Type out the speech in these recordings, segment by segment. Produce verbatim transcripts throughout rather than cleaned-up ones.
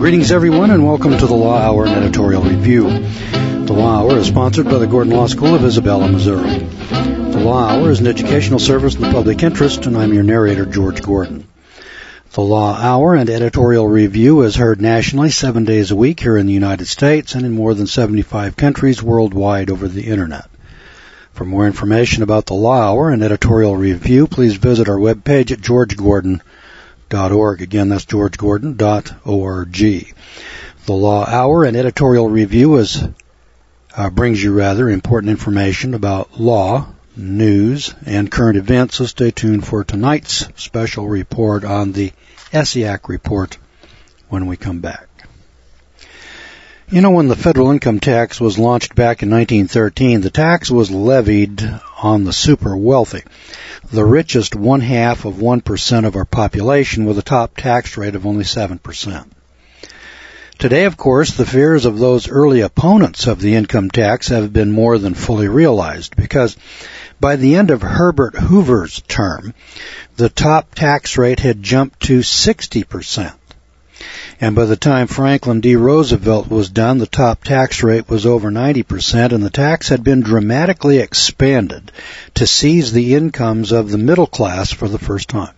Greetings, everyone, and welcome to the Law Hour and Editorial Review. The Law Hour is sponsored by the Gordon Law School of Isabella, Missouri. The Law Hour is an educational service in the public interest, and I'm your narrator, George Gordon. The Law Hour and Editorial Review is heard nationally seven days a week here in the United States and in more than seventy-five countries worldwide over the Internet. For more information about the Law Hour and Editorial Review, please visit our webpage at george gordon dot org. Again, that's george gordon dot org. The Law Hour and Editorial Review is uh, brings you rather important information about law, news, and current events, so stay tuned for tonight's special report on the ESSEAC report when we come back. You know, when the federal income tax was launched back in nineteen thirteen, the tax was levied on the super wealthy, the richest one-half of one percent of our population, with a top tax rate of only seven percent. Today, of course, the fears of those early opponents of the income tax have been more than fully realized, because by the end of Herbert Hoover's term, the top tax rate had jumped to sixty percent. And by the time Franklin D. Roosevelt was done, the top tax rate was over ninety percent, and the tax had been dramatically expanded to seize the incomes of the middle class for the first time.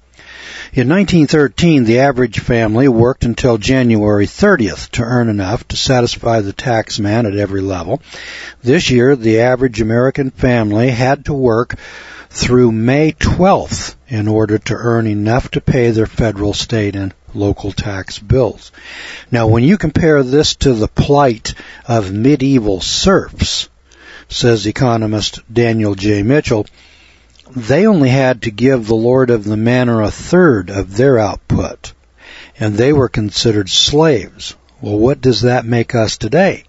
In nineteen thirteen, the average family worked until January thirtieth to earn enough to satisfy the tax man at every level. This year, the average American family had to work through May twelfth in order to earn enough to pay their federal, state, and local tax bills. Now, when you compare this to the plight of medieval serfs, says economist Daniel J. Mitchell, they only had to give the lord of the manor a third of their output, and they were considered slaves. Well, what does that make us today?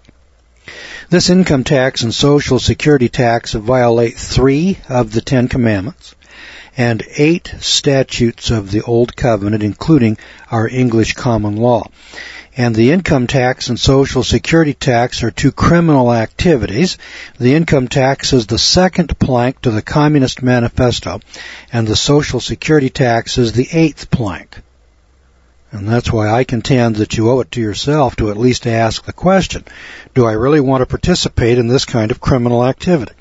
This income tax and Social Security tax violate three of the Ten Commandments and eight statutes of the Old Covenant, including our English common law. And the income tax and Social Security tax are two criminal activities. The income tax is the second plank to the Communist Manifesto, and the Social Security tax is the eighth plank. And that's why I contend that you owe it to yourself to at least ask the question, do I really want to participate in this kind of criminal activity?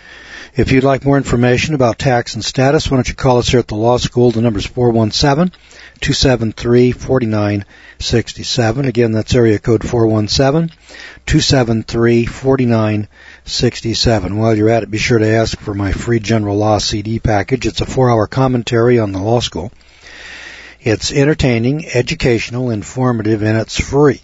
If you'd like more information about tax and status, why don't you call us here at the law school. The number is four one seven, two seven three, four nine six seven. Again, that's area code four one seven, two seven three, four nine six seven. While you're at it, be sure to ask for my free general law C D package. It's a four-hour commentary on the law school. It's entertaining, educational, informative, and it's free.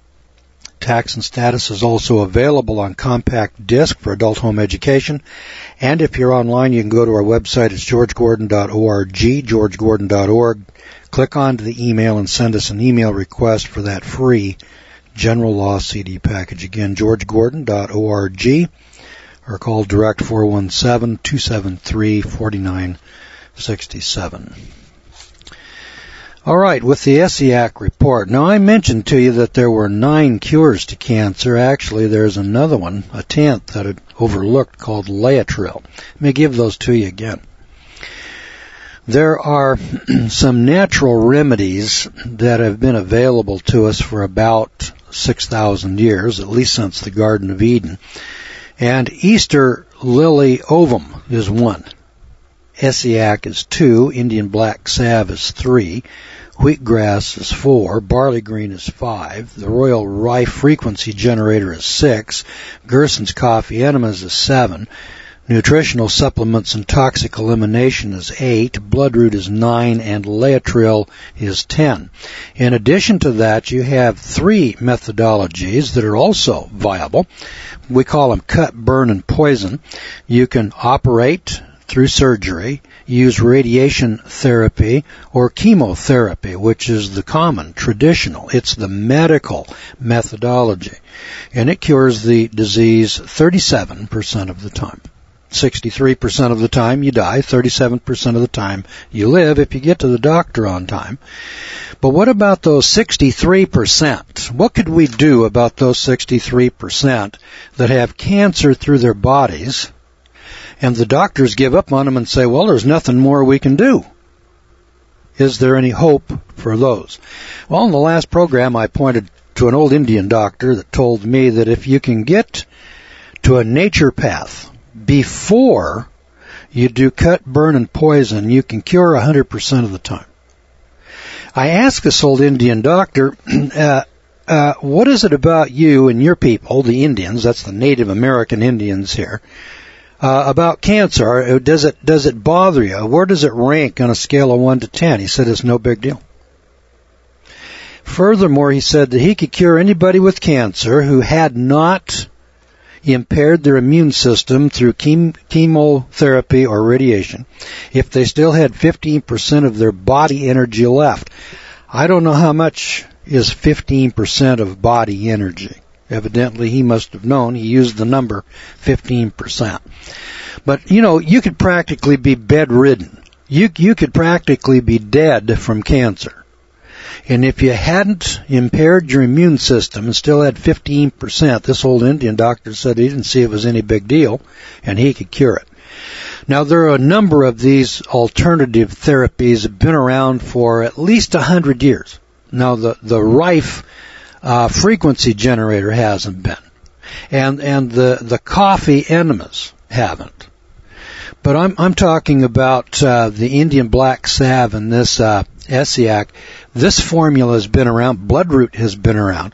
Tax and Status is also available on compact disc for adult home education. And if you're online, you can go to our website. It's george gordon dot org, george gordon dot org. Click on to the email and send us an email request for that free general law C D package. Again, george gordon dot org, or call direct four one seven, two seven three, four nine six seven. All right, with the ESSEAC report. Now, I mentioned to you that there were nine cures to cancer. Actually, there's another one, a tenth, that I'd overlooked called Laetrile. Let me give those to you again. There are some natural remedies that have been available to us for about six thousand years, at least since the Garden of Eden. And Easter lily ovum is one. ESSEAC is two, Indian black salve is three, wheatgrass is four, barley green is five, the royal rye frequency generator is six, Gerson's coffee enemas is seven, nutritional supplements and toxic elimination is eight, bloodroot is nine, and Laetrile is ten. In addition to that, you have three methodologies that are also viable. We call them cut, burn, and poison. You can operate through surgery, use radiation therapy, or chemotherapy, which is the common, traditional. It's the medical methodology. And it cures the disease thirty-seven percent of the time. sixty-three percent of the time you die, thirty-seven percent of the time you live if you get to the doctor on time. But what about those sixty-three percent? What could we do about those sixty-three percent that have cancer through their bodies, and the doctors give up on them and say, well, there's nothing more we can do? Is there any hope for those? Well, in the last program, I pointed to an old Indian doctor that told me that if you can get to a nature path before you do cut, burn, and poison, you can cure one hundred percent of the time. I asked this old Indian doctor, uh, uh, what is it about you and your people, the Indians, that's the Native American Indians here, uh, about cancer? Does it, does it bother you? Where does it rank on a scale of one to ten? He said it's no big deal. Furthermore, he said that he could cure anybody with cancer who had not impaired their immune system through chem- chemotherapy or radiation if they still had fifteen percent of their body energy left. I don't know how much is fifteen percent of body energy. Evidently, he must have known. He used the number fifteen percent. But, you know, you could practically be bedridden. You, you could practically be dead from cancer. And if you hadn't impaired your immune system and still had fifteen percent, this old Indian doctor said he didn't see it was any big deal, and he could cure it. Now, there are a number of these alternative therapies that have been around for at least one hundred years. Now, the, the Rife uh, frequency generator hasn't been. And, and the, the coffee enemas haven't. But I'm, I'm talking about uh, the Indian black salve and this uh, Essiac. This formula has been around. Bloodroot has been around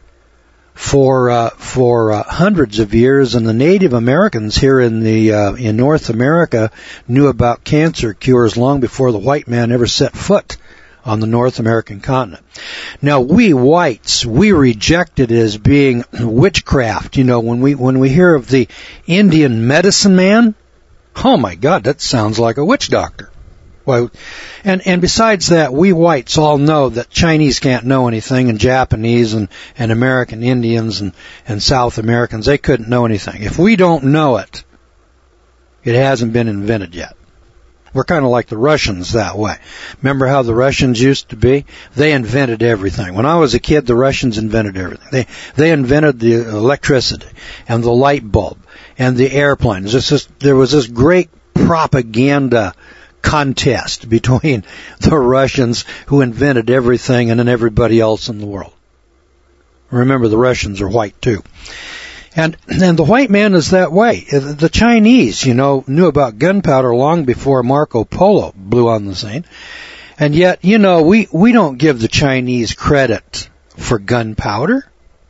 for uh, for uh, hundreds of years, and the Native Americans here in the uh, in North America knew about cancer cures long before the white man ever set foot on the North American continent. Now, we whites, we reject it as being witchcraft. You know, when we when we hear of the Indian medicine man, oh my God, that sounds like a witch doctor. Well, and, and besides that, we whites all know that Chinese can't know anything, and Japanese and, and American Indians and, and South Americans, they couldn't know anything. If we don't know it, it hasn't been invented yet. We're kind of like the Russians that way. Remember how the Russians used to be? They invented everything. When I was a kid, the Russians invented everything. They, they invented the electricity and the light bulb and the airplanes. This is, there was this great propaganda contest between the Russians, who invented everything, and then everybody else in the world. Remember, the Russians are white too. And, and the white man is that way. The Chinese, you know, knew about gunpowder long before Marco Polo blew on the scene. And yet, you know, we, we don't give the Chinese credit for gunpowder.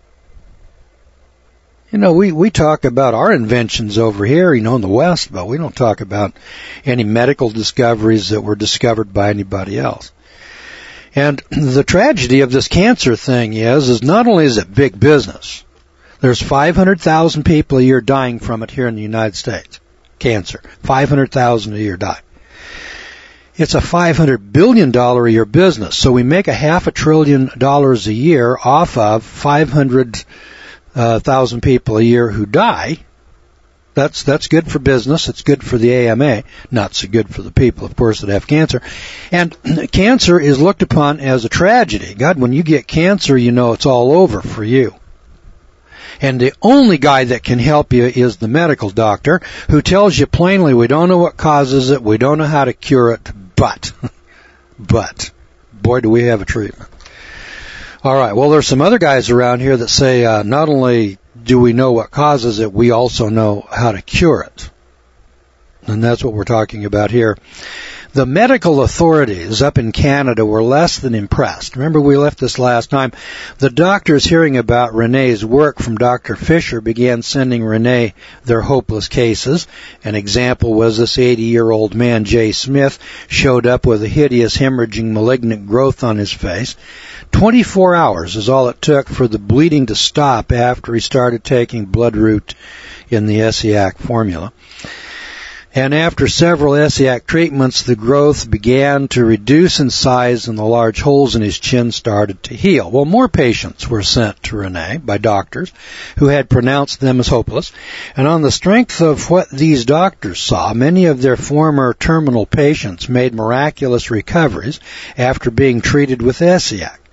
You know, we, we talk about our inventions over here, you know, in the West, but we don't talk about any medical discoveries that were discovered by anybody else. And the tragedy of this cancer thing is, is not only is it big business, there's five hundred thousand people a year dying from it here in the United States. Cancer. five hundred thousand a year die. It's a five hundred billion dollars a year business. So we make a half a trillion dollars a year off of five hundred Uh, thousand people a year who die. That's that's good for business. It's good for the A M A. Not so good for the people, of course, that have cancer. And cancer is looked upon as a tragedy. God, when you get cancer, you know it's all over for you. And the only guy that can help you is the medical doctor, who tells you plainly, we don't know what causes it, we don't know how to cure it, but, but, boy, do we have a treatment. All right, well, there's some other guys around here that say uh, not only do we know what causes it, we also know how to cure it. And that's what we're talking about here. The medical authorities up in Canada were less than impressed. Remember, we left this last time. The doctors, hearing about Renee's work from Doctor Fisher, began sending Renee their hopeless cases. An example was this eighty-year-old man, Jay Smith, showed up with a hideous hemorrhaging malignant growth on his face. twenty-four hours is all it took for the bleeding to stop after he started taking Bloodroot in the Essiac formula. And after several Essiac treatments, the growth began to reduce in size and the large holes in his chin started to heal. Well, more patients were sent to Renee by doctors who had pronounced them as hopeless. And on the strength of what these doctors saw, many of their former terminal patients made miraculous recoveries after being treated with Essiac.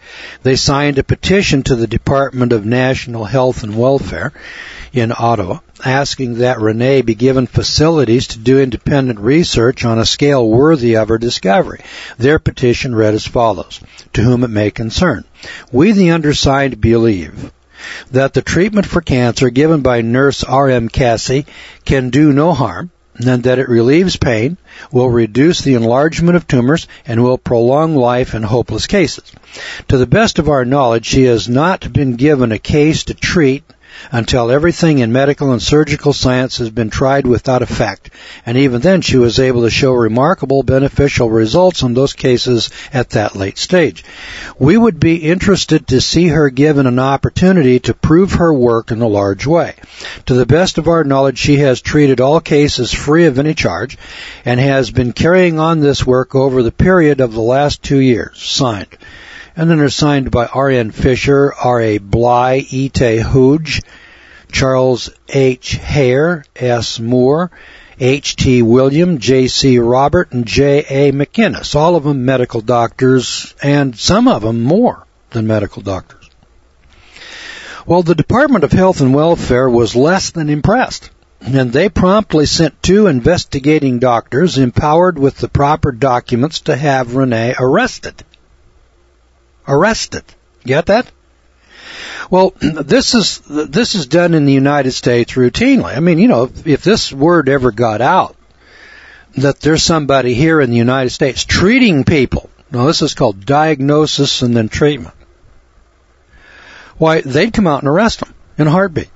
They signed a petition to the Department of National Health and Welfare in Ottawa, asking that Renee be given facilities to do independent research on a scale worthy of her discovery. Their petition read as follows: to whom it may concern. We, the undersigned, believe that the treatment for cancer given by nurse R M Cassie can do no harm, and that it relieves pain, will reduce the enlargement of tumors, and will prolong life in hopeless cases. To the best of our knowledge, she has not been given a case to treat until everything in medical and surgical science has been tried without effect, and even then she was able to show remarkable beneficial results on those cases at that late stage. We would be interested to see her given an opportunity to prove her work in a large way. To the best of our knowledge, she has treated all cases free of any charge and has been carrying on this work over the period of the last two years. Signed. And then they're signed by R N Fisher, R A Bly, E T Hooge, Charles H. Hare, S. Moore, H T William, J C Robert, and J A McInnes. All of them medical doctors, and some of them more than medical doctors. Well, the Department of Health and Welfare was less than impressed, and they promptly sent two investigating doctors empowered with the proper documents to have Renee arrested. Arrested. Get that? Well, this is this is done in the United States routinely. I mean, you know, if, if this word ever got out that there's somebody here in the United States treating people, now this is called diagnosis and then treatment, why, they'd come out and arrest them in a heartbeat.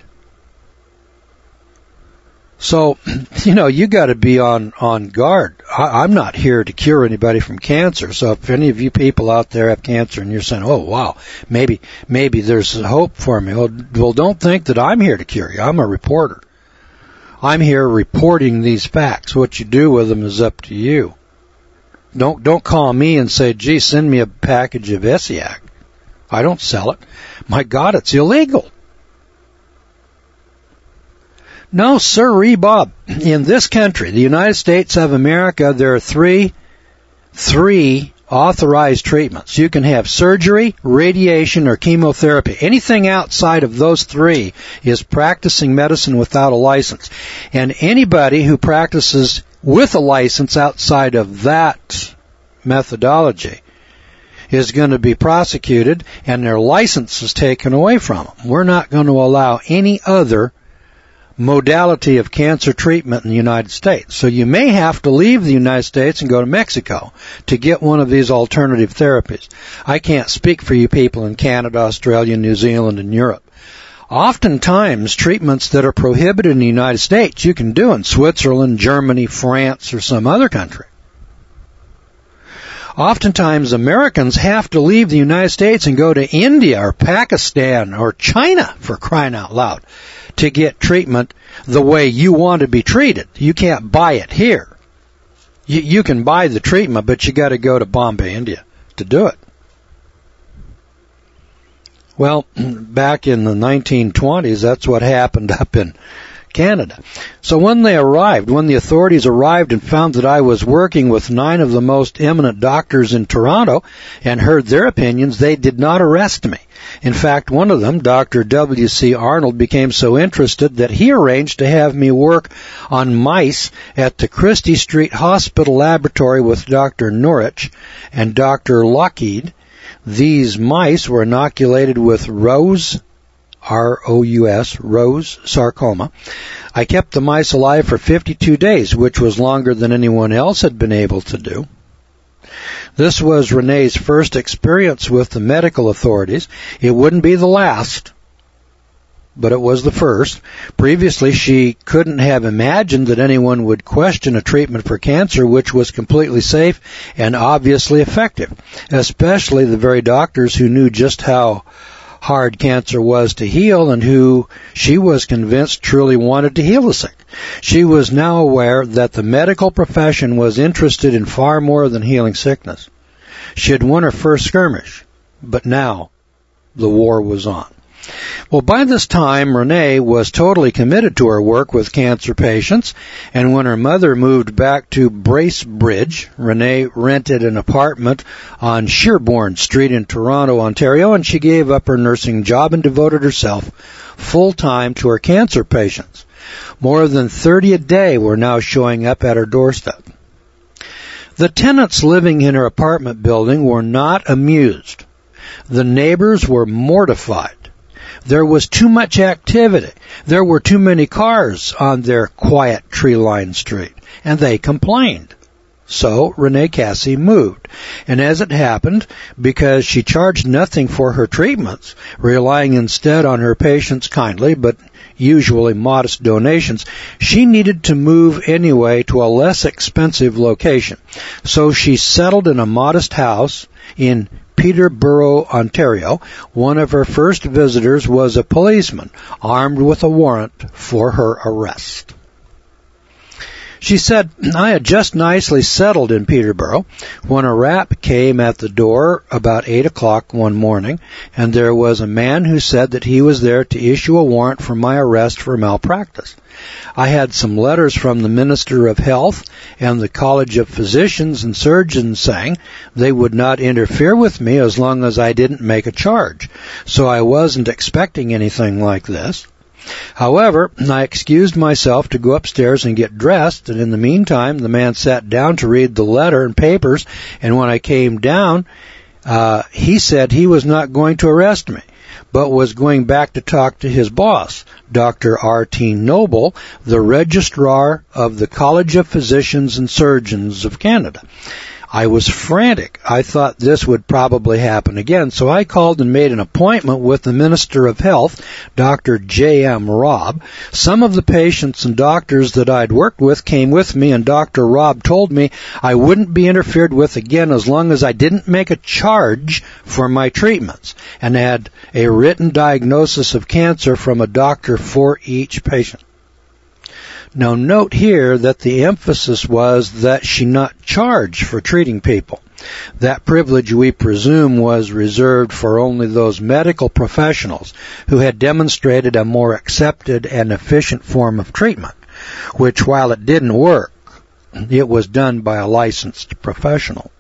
So, you know, you got to be on, on guard. I, I'm not here to cure anybody from cancer. So if any of you people out there have cancer and you're saying, oh, wow, maybe, maybe there's hope for me. Well, well, don't think that I'm here to cure you. I'm a reporter. I'm here reporting these facts. What you do with them is up to you. Don't, don't call me and say, gee, send me a package of Essiac. I don't sell it. My God, it's illegal. No, sirree, Bob. In this country, the United States of America, there are three, three authorized treatments. You can have surgery, radiation, or chemotherapy. Anything outside of those three is practicing medicine without a license. And anybody who practices with a license outside of that methodology is going to be prosecuted and their license is taken away from them. We're not going to allow any other modality of cancer treatment in the United States. So you may have to leave the United States and go to Mexico to get one of these alternative therapies. I can't speak for you people in Canada, Australia, New Zealand, and Europe. Oftentimes, treatments that are prohibited in the United States you can do in Switzerland, Germany, France, or some other country. Oftentimes, Americans have to leave the United States and go to India or Pakistan or China, for crying out loud, to get treatment the way you want to be treated. You can't buy it here. You, you can buy the treatment, but you got to go to Bombay, India to do it. Well, back in the nineteen twenties, that's what happened up in Canada. So when they arrived, when the authorities arrived and found that I was working with nine of the most eminent doctors in Toronto and heard their opinions, they did not arrest me. In fact, one of them, Doctor W C Arnold, became so interested that he arranged to have me work on mice at the Christie Street Hospital Laboratory with Doctor Norwich and Doctor Lockheed. These mice were inoculated with Rose R O U S, Rose sarcoma. I kept the mice alive for fifty-two days, which was longer than anyone else had been able to do. This was Renee's first experience with the medical authorities. It wouldn't be the last, but it was the first. Previously, she couldn't have imagined that anyone would question a treatment for cancer which was completely safe and obviously effective, especially the very doctors who knew just how hard cancer was to heal and who she was convinced truly wanted to heal the sick. She was now aware that the medical profession was interested in far more than healing sickness. She had won her first skirmish, but now the war was on. Well, by this time, Renee was totally committed to her work with cancer patients, and when her mother moved back to Bracebridge, Renee rented an apartment on Sherbourne Street in Toronto, Ontario, and she gave up her nursing job and devoted herself full-time to her cancer patients. More than thirty a day were now showing up at her doorstep. The tenants living in her apartment building were not amused. The neighbors were mortified. There was too much activity. There were too many cars on their quiet tree-lined street, and they complained. So Renee Cassie moved, and as it happened, because she charged nothing for her treatments, relying instead on her patients' kindly but usually modest donations, she needed to move anyway to a less expensive location. So she settled in a modest house in Peterborough, Ontario. One of her first visitors was a policeman armed with a warrant for her arrest. She said, I had just nicely settled in Peterborough when a rap came at the door about eight o'clock one morning, and there was a man who said that he was there to issue a warrant for my arrest for malpractice. I had some letters from the Minister of Health and the College of Physicians and Surgeons saying they would not interfere with me as long as I didn't make a charge, so I wasn't expecting anything like this. However, I excused myself to go upstairs and get dressed, and in the meantime, the man sat down to read the letter and papers, and when I came down, uh, he said he was not going to arrest me, but was going back to talk to his boss, Doctor R T Noble, the Registrar of the College of Physicians and Surgeons of Canada. I was frantic. I thought this would probably happen again, so I called and made an appointment with the Minister of Health, Doctor J M Robb. Some of the patients and doctors that I'd worked with came with me, and Doctor Robb told me I wouldn't be interfered with again as long as I didn't make a charge for my treatments and had a written diagnosis of cancer from a doctor for each patient. Now note here that the emphasis was that she not charge for treating people. That privilege, we presume, was reserved for only those medical professionals who had demonstrated a more accepted and efficient form of treatment, which, while it didn't work, it was done by a licensed professional.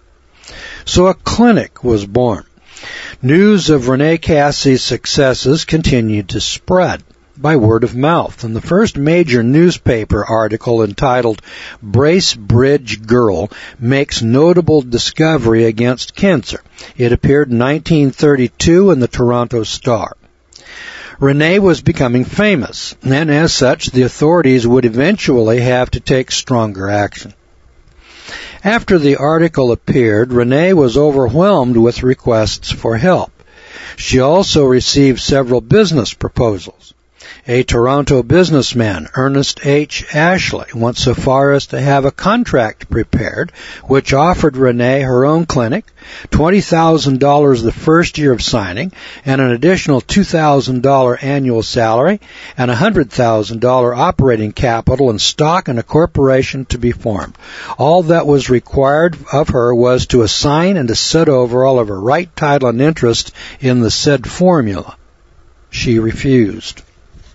So a clinic was born. News of Renee Cassie's successes continued to spread by word of mouth, and the first major newspaper article entitled Bracebridge Girl Makes Notable Discovery Against Cancer. It appeared in nineteen thirty-two in the Toronto Star. Renee was becoming famous, and as such, the authorities would eventually have to take stronger action. After the article appeared, Renee was overwhelmed with requests for help. She also received several business proposals. A Toronto businessman, Ernest H. Ashley, went so far as to have a contract prepared which offered Renee her own clinic, twenty thousand dollars the first year of signing, and an additional two thousand dollars annual salary, and one hundred thousand dollars operating capital and stock in a corporation to be formed. All that was required of her was to assign and to set over all of her right, title, and interest in the said formula. She refused.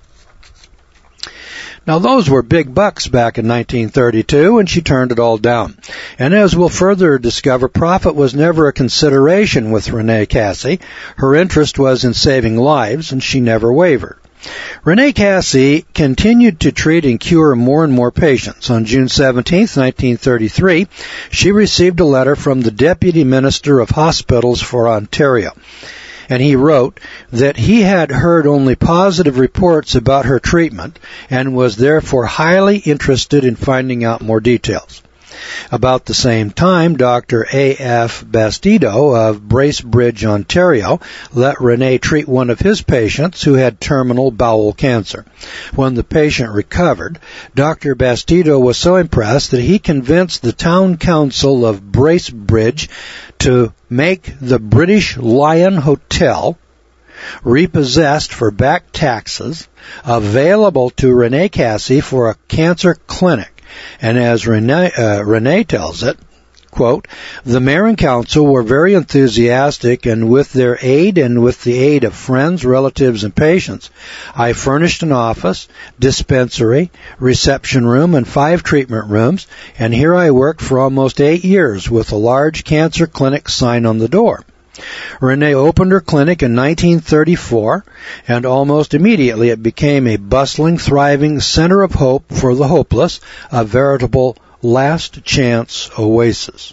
Now, those were big bucks back in nineteen thirty-two, and she turned it all down. And as we'll further discover, profit was never a consideration with Renee Cassie. Her interest was in saving lives, and she never wavered. Renee Cassie continued to treat and cure more and more patients. On June seventeenth, nineteen thirty-three, she received a letter from the Deputy Minister of Hospitals for Ontario, and he wrote that he had heard only positive reports about her treatment and was therefore highly interested in finding out more details. About the same time, Doctor A F Bastido of Bracebridge, Ontario, let Renee treat one of his patients who had terminal bowel cancer. When the patient recovered, Doctor Bastido was so impressed that he convinced the town council of Bracebridge to make the British Lion Hotel, repossessed for back taxes, available to Renee Cassie for a cancer clinic. And as Renee, uh, Renee tells it, Quote, the mayor and council were very enthusiastic, and with their aid and with the aid of friends, relatives, and patients, I furnished an office, dispensary, reception room, and five treatment rooms, and here I worked for almost eight years with a large cancer clinic sign on the door. Renee opened her clinic in nineteen thirty-four, and almost immediately it became a bustling, thriving center of hope for the hopeless, a veritable last chance oasis.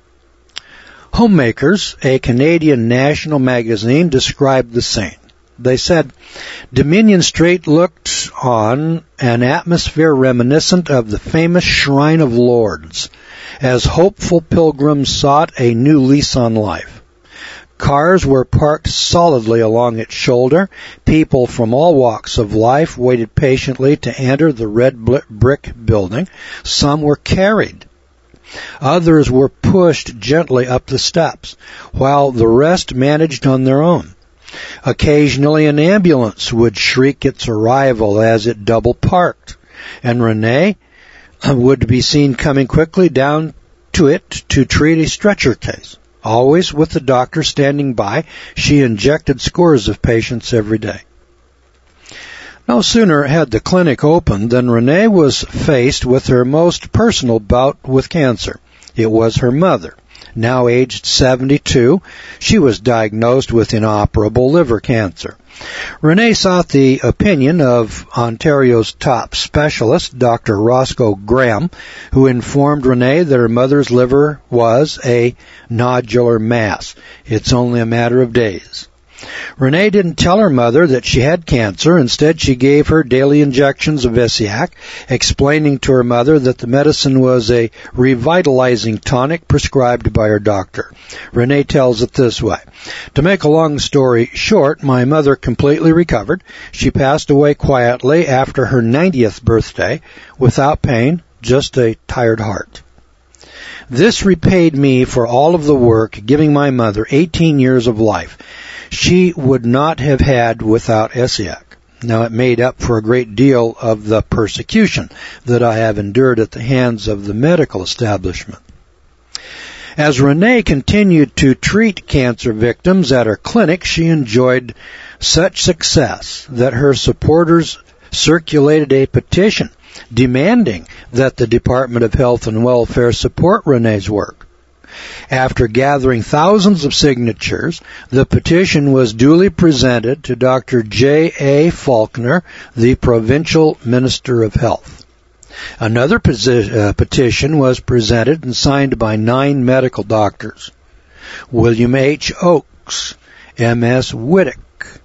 Homemakers, a Canadian national magazine, described the scene. They said, Dominion Street looked on an atmosphere reminiscent of the famous Shrine of Lourdes, as hopeful pilgrims sought a new lease on life. Cars were parked solidly along its shoulder. People from all walks of life waited patiently to enter the red brick building. Some were carried. Others were pushed gently up the steps, while the rest managed on their own. Occasionally an ambulance would shriek its arrival as it double parked, and Renee would be seen coming quickly down to it to treat a stretcher case. Always with the doctor standing by, she injected scores of patients every day. No sooner had the clinic opened than Renee was faced with her most personal bout with cancer. It was her mother. Now aged seventy-two, she was diagnosed with inoperable liver cancer. Renee sought the opinion of Ontario's top specialist, Doctor Roscoe Graham, who informed Renee that her mother's liver was a nodular mass. It's only a matter of days. Renee didn't tell her mother that she had cancer. Instead, she gave her daily injections of Essiac, explaining to her mother that the medicine was a revitalizing tonic prescribed by her doctor. Renee tells it this way. To make a long story short, my mother completely recovered. She passed away quietly after her ninetieth birthday, without pain, just a tired heart. This repaid me for all of the work, giving my mother eighteen years of life she would not have had without Essiac. Now, it made up for a great deal of the persecution that I have endured at the hands of the medical establishment. As Renee continued to treat cancer victims at her clinic, she enjoyed such success that her supporters circulated a petition demanding that the Department of Health and Welfare support Renee's work. After gathering thousands of signatures, the petition was duly presented to Doctor J A Faulkner, the Provincial Minister of Health. Another uh, petition was presented and signed by nine medical doctors: William H. Oakes, M S Whittick,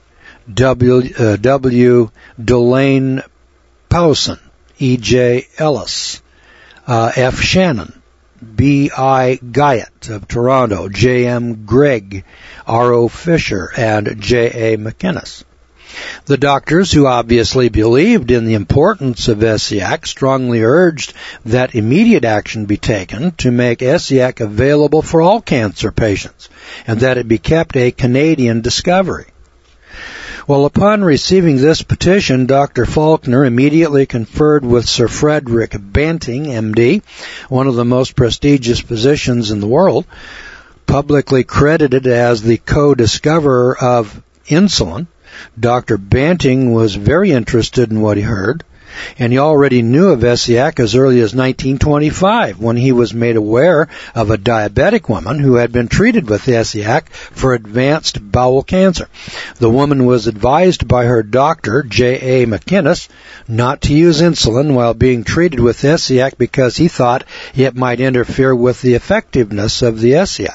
W. Uh, W. Delane Powson, E J Ellis, uh, F. Shannon, B I Guyot of Toronto, J M Gregg, R O Fisher, and J A McInnes. The doctors, who obviously believed in the importance of Essiac, strongly urged that immediate action be taken to make Essiac available for all cancer patients, and that it be kept a Canadian discovery. Well, upon receiving this petition, Doctor Faulkner immediately conferred with Sir Frederick Banting, M D, one of the most prestigious physicians in the world, publicly credited as the co-discoverer of insulin. Doctor Banting was very interested in what he heard, and he already knew of Essiac as early as nineteen twenty-five, when he was made aware of a diabetic woman who had been treated with Essiac for advanced bowel cancer. The woman was advised by her doctor, J A McInnes, not to use insulin while being treated with Essiac because he thought it might interfere with the effectiveness of the Essiac.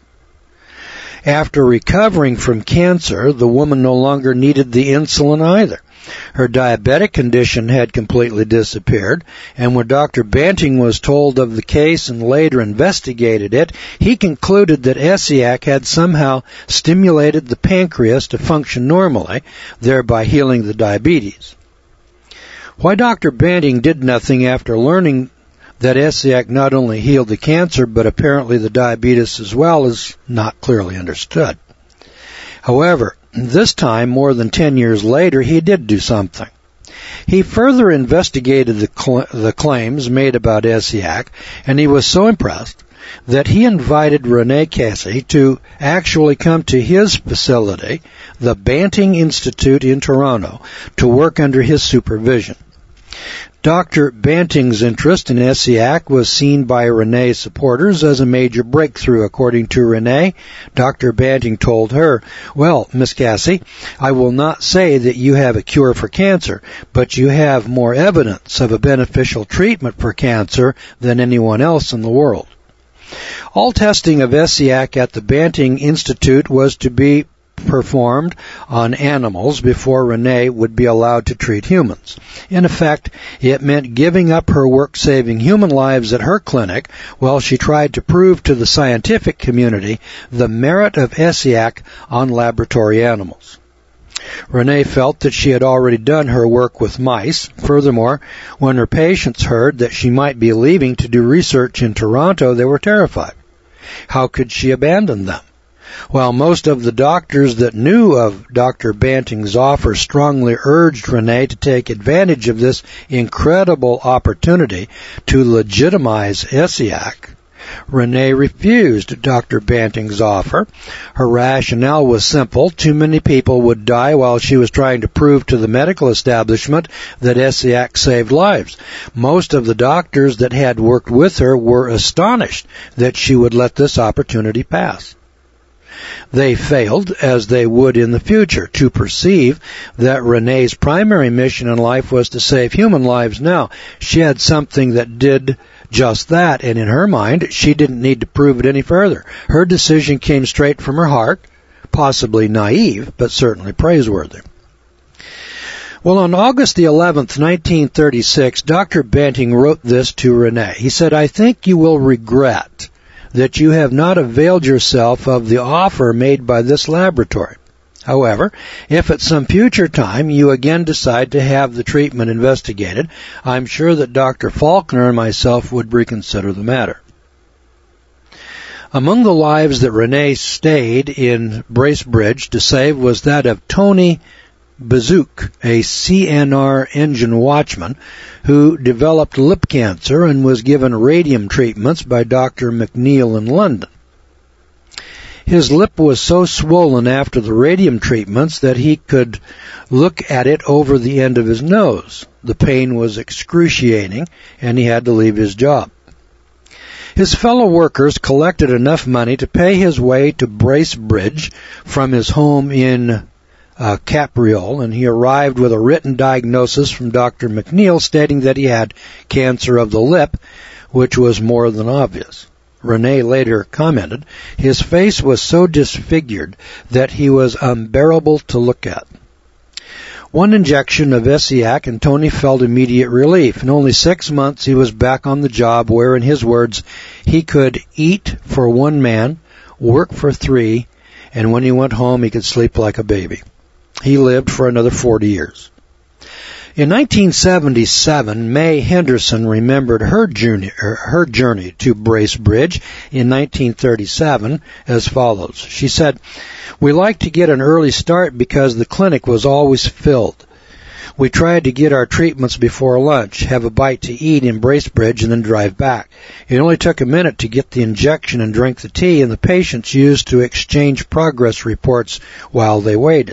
After recovering from cancer, the woman no longer needed the insulin either. Her diabetic condition had completely disappeared, and when Doctor Banting was told of the case and later investigated it, he concluded that Essiac had somehow stimulated the pancreas to function normally, thereby healing the diabetes. Why Doctor Banting did nothing after learning that Essiac not only healed the cancer, but apparently the diabetes as well, is not clearly understood. However, this time, more than ten years later, he did do something. He further investigated the, cl- the claims made about Essiac, and he was so impressed that he invited Rene Casey to actually come to his facility, the Banting Institute in Toronto, to work under his supervision. Doctor Banting's interest in ESSIAC was seen by Rene's supporters as a major breakthrough. According to Rene, Doctor Banting told her, "Well, Miss Casey, I will not say that you have a cure for cancer, but you have more evidence of a beneficial treatment for cancer than anyone else in the world." All testing of ESSIAC at the Banting Institute was to be performed on animals before Rene would be allowed to treat humans. In effect, it meant giving up her work saving human lives at her clinic while she tried to prove to the scientific community the merit of ESSIAC on laboratory animals. Rene felt that she had already done her work with mice. Furthermore, when her patients heard that she might be leaving to do research in Toronto, they were terrified. How could she abandon them? While most of the doctors that knew of Doctor Banting's offer strongly urged Rene to take advantage of this incredible opportunity to legitimize ESSIAC, Rene refused Doctor Banting's offer. Her rationale was simple. Too many people would die while she was trying to prove to the medical establishment that ESSIAC saved lives. Most of the doctors that had worked with her were astonished that she would let this opportunity pass. They failed, as they would in the future, to perceive that Rene's primary mission in life was to save human lives now. She had something that did just that, and in her mind, she didn't need to prove it any further. Her decision came straight from her heart, possibly naive, but certainly praiseworthy. Well, on August the eleventh, nineteen thirty-six, Doctor Banting wrote this to Rene. He said, "I think you will regret that you have not availed yourself of the offer made by this laboratory. However, if at some future time you again decide to have the treatment investigated, I'm sure that Doctor Faulkner and myself would reconsider the matter." Among the lives that Rene stayed in Bracebridge to save was that of Tony Bazook, a C N R engine watchman who developed lip cancer and was given radium treatments by Doctor McNeil in London. His lip was so swollen after the radium treatments that he could look at it over the end of his nose. The pain was excruciating, and he had to leave his job. His fellow workers collected enough money to pay his way to Bracebridge from his home in Uh, Capriole, and he arrived with a written diagnosis from Doctor McNeil stating that he had cancer of the lip, which was more than obvious. Rene later commented, "His face was so disfigured that he was unbearable to look at." One injection of ESSIAC and Tony felt immediate relief. In only six months he was back on the job where, in his words, he could eat for one man, work for three, and when he went home he could sleep like a baby. He lived for another forty years. In nineteen seventy-seven, May Henderson remembered her journey, her journey to Bracebridge in nineteen thirty-seven as follows. She said, "We liked to get an early start because the clinic was always filled. We tried to get our treatments before lunch, have a bite to eat in Bracebridge, and then drive back. It only took a minute to get the injection and drink the tea, and the patients used to exchange progress reports while they waited."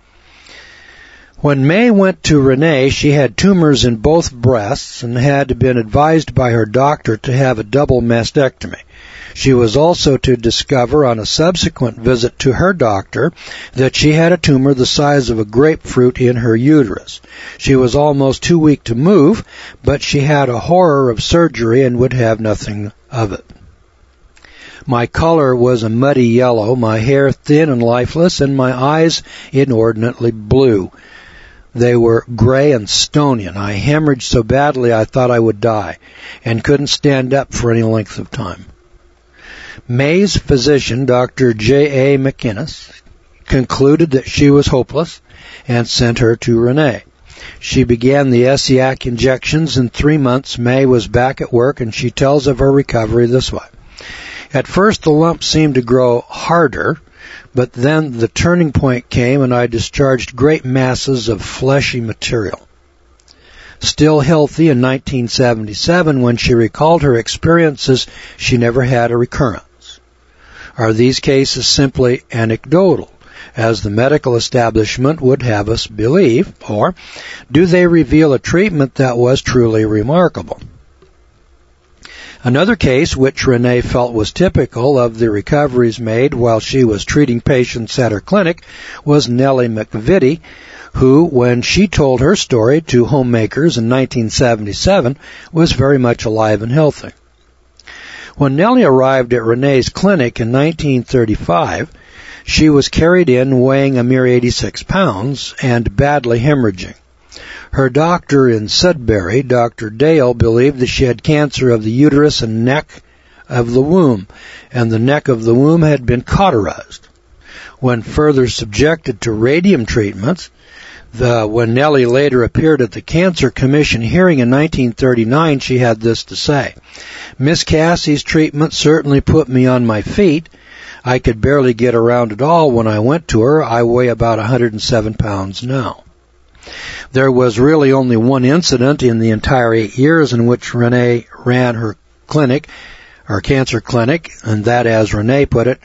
When May went to Rene, she had tumors in both breasts and had been advised by her doctor to have a double mastectomy. She was also to discover on a subsequent visit to her doctor that she had a tumor the size of a grapefruit in her uterus. She was almost too weak to move, but she had a horror of surgery and would have nothing of it. "My color was a muddy yellow, my hair thin and lifeless, and my eyes inordinately blue. They were gray and stony, and I hemorrhaged so badly I thought I would die, and couldn't stand up for any length of time." May's physician, Doctor J A McInnes, concluded that she was hopeless and sent her to Rene. She began the ESSIAC injections. In three months, May was back at work, and she tells of her recovery this way. "At first, the lump seemed to grow harder, but then the turning point came and I discharged great masses of fleshy material. Still healthy in nineteen seventy-seven, when she recalled her experiences, she never had a recurrence. Are these cases simply anecdotal, as the medical establishment would have us believe, or do they reveal a treatment that was truly remarkable? Another case which Renee felt was typical of the recoveries made while she was treating patients at her clinic was Nellie McVitie, who, when she told her story to homemakers in nineteen seventy-seven, was very much alive and healthy. When Nellie arrived at Renee's clinic in nineteen thirty-five, she was carried in weighing a mere eighty-six pounds and badly hemorrhaging. Her doctor in Sudbury, Doctor Dale, believed that she had cancer of the uterus and neck of the womb, and the neck of the womb had been cauterized. When further subjected to radium treatments, the, when Nellie later appeared at the Cancer Commission hearing in nineteen thirty-nine, she had this to say: "Miss Cassie's treatment certainly put me on my feet. I could barely get around at all when I went to her. I weigh about one hundred seven pounds now." There was really only one incident in the entire eight years in which Renee ran her clinic, her cancer clinic, and that, as Renee put it,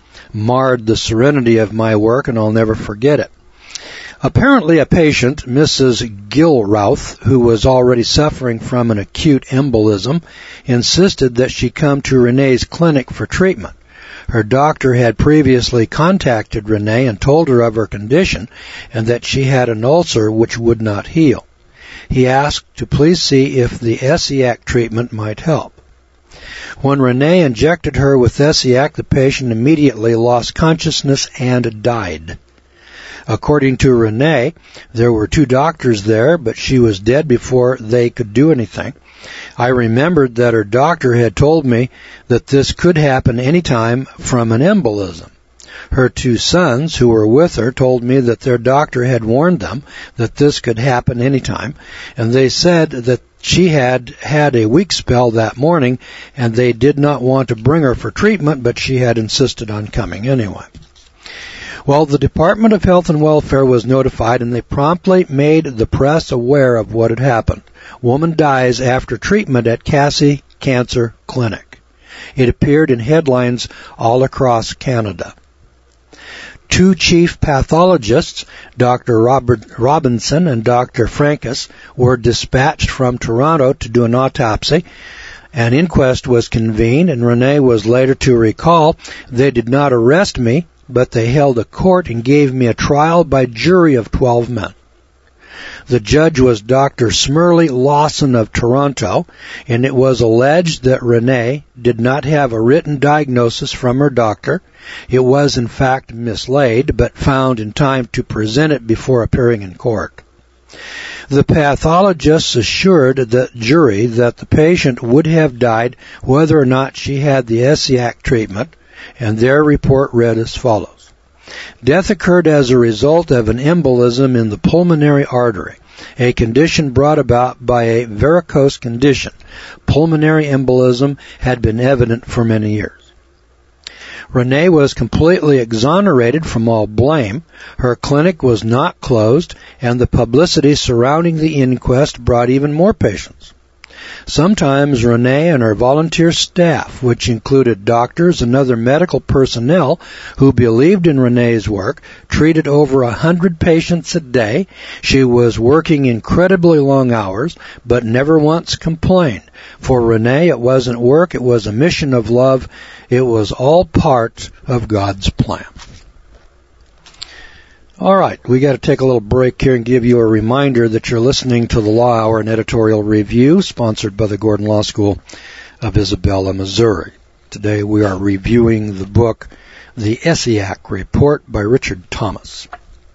marred the serenity of my work, and I'll never forget it. Apparently a patient, Missus Gilrouth, who was already suffering from an acute embolism, insisted that she come to Renee's clinic for treatment. Her doctor had previously contacted Renee and told her of her condition and that she had an ulcer which would not heal. He asked to please see if the Essiac treatment might help. When Renee injected her with Essiac, the patient immediately lost consciousness and died. According to Renee, there were two doctors there, but she was dead before they could do anything. I remembered that her doctor had told me that this could happen any time from an embolism. Her two sons, who were with her, told me that their doctor had warned them that this could happen any time, and they said that she had had a weak spell that morning, and they did not want to bring her for treatment, but she had insisted on coming anyway. Well, the Department of Health and Welfare was notified, and they promptly made the press aware of what had happened. Woman dies after treatment at Cassie Cancer Clinic. It appeared in headlines all across Canada. Two chief pathologists, Doctor Robert Robinson and Doctor Francis, were dispatched from Toronto to do an autopsy. An inquest was convened, and Renee was later to recall, "They did not arrest me, but they held a court and gave me a trial by jury of twelve men." The judge was Doctor Smurley Lawson of Toronto, and it was alleged that Renee did not have a written diagnosis from her doctor. It was, in fact, mislaid, but found in time to present it before appearing in court. The pathologists assured the jury that the patient would have died whether or not she had the Essiac treatment, and their report read as follows. Death occurred as a result of an embolism in the pulmonary artery, a condition brought about by a varicose condition. Pulmonary embolism had been evident for many years. Renee was completely exonerated from all blame. Her clinic was not closed, and the publicity surrounding the inquest brought even more patients. Sometimes Renee and her volunteer staff, which included doctors and other medical personnel who believed in Renee's work, treated over a hundred patients a day. She was working incredibly long hours, but never once complained. For Renee, it wasn't work, it was a mission of love. It was all part of God's plan. All right, we got to take a little break here and give you a reminder that you're listening to the Law Hour, an editorial review sponsored by the Gordon Law School of Isabella, Missouri. Today we are reviewing the book, The Essiac Report by Richard Thomas.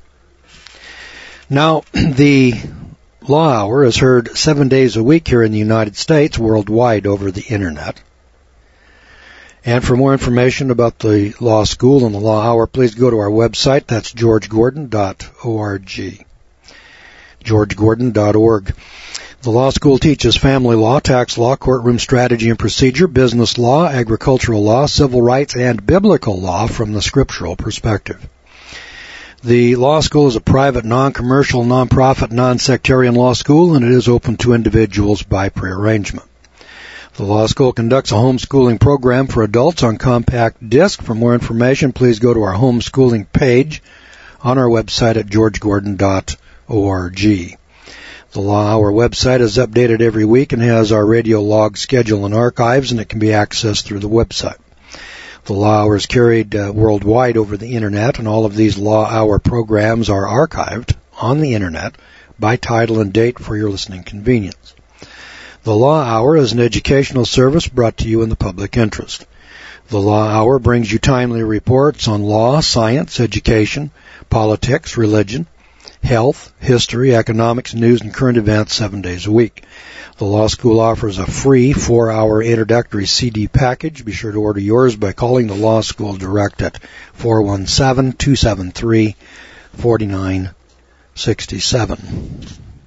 Now, the Law Hour is heard seven days a week here in the United States, worldwide over the Internet. And for more information about the law school and the Law Hour, please go to our website. That's george gordon dot org. george gordon dot org. The law school teaches family law, tax law, courtroom strategy and procedure, business law, agricultural law, civil rights, and biblical law from the scriptural perspective. The law school is a private, non-commercial, non-profit, non-sectarian law school, and it is open to individuals by prearrangement. The law school conducts a homeschooling program for adults on compact disc. For more information, please go to our homeschooling page on our website at george gordon dot org. The Law Hour website is updated every week and has our radio log schedule and archives, and it can be accessed through the website. The Law Hour is carried uh, worldwide over the Internet, and all of these Law Hour programs are archived on the Internet by title and date for your listening convenience. The Law Hour is an educational service brought to you in the public interest. The Law Hour brings you timely reports on law, science, education, politics, religion, health, history, economics, news, and current events seven days a week. The law school offers a free four-hour introductory C D package. Be sure to order yours by calling the law school direct at four one seven, two seven three, four nine six seven.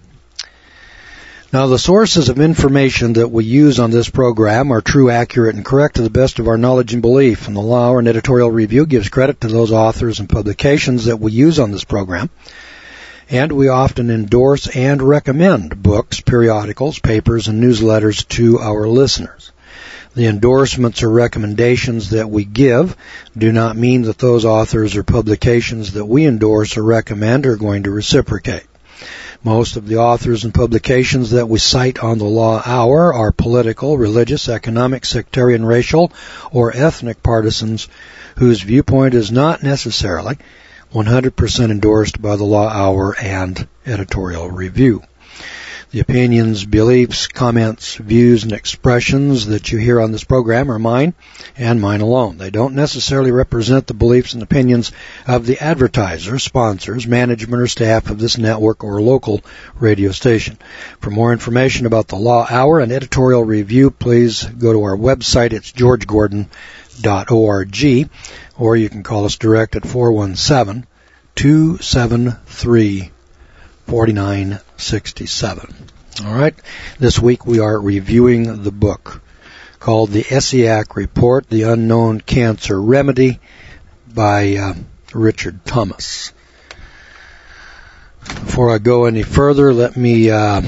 Now, the sources of information that we use on this program are true, accurate, and correct to the best of our knowledge and belief. And the Law Hour and Editorial Review gives credit to those authors and publications that we use on this program. And we often endorse and recommend books, periodicals, papers, and newsletters to our listeners. The endorsements or recommendations that we give do not mean that those authors or publications that we endorse or recommend are going to reciprocate. Most of the authors and publications that we cite on the Law Hour are political, religious, economic, sectarian, racial, or ethnic partisans whose viewpoint is not necessarily one hundred percent endorsed by the Law Hour and Editorial Review. The opinions, beliefs, comments, views, and expressions that you hear on this program are mine and mine alone. They don't necessarily represent the beliefs and opinions of the advertisers, sponsors, management, or staff of this network or local radio station. For more information about the Law Hour and Editorial Review, please go to our website. It's george gordon dot org, or you can call us direct at four one seven, two seven three, four nine six seven. All right. This week we are reviewing the book called The ESSEAC Report, The Unknown Cancer Remedy by uh, Richard Thomas. Before I go any further, let me uh,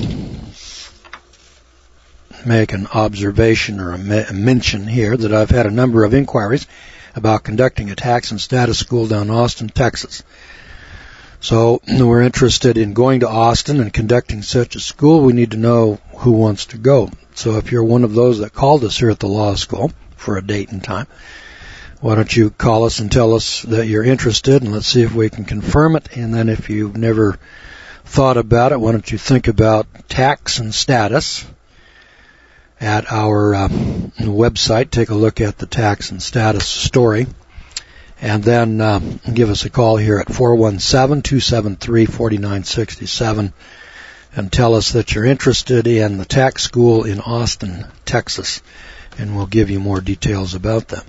make an observation or a, me- a mention here that I've had a number of inquiries about conducting a tax and status school down in Austin, Texas. So we're interested in going to Austin and conducting such a school. We need to know who wants to go. So if you're one of those that called us here at the law school for a date and time, why don't you call us and tell us that you're interested, and let's see if we can confirm it. And then if you've never thought about it, why don't you think about tax and status at our uh, website. Take a look at the tax and status story. And then uh, give us a call here at four one seven, two seven three, four nine six seven and tell us that you're interested in the tax school in Austin, Texas, and we'll give you more details about that.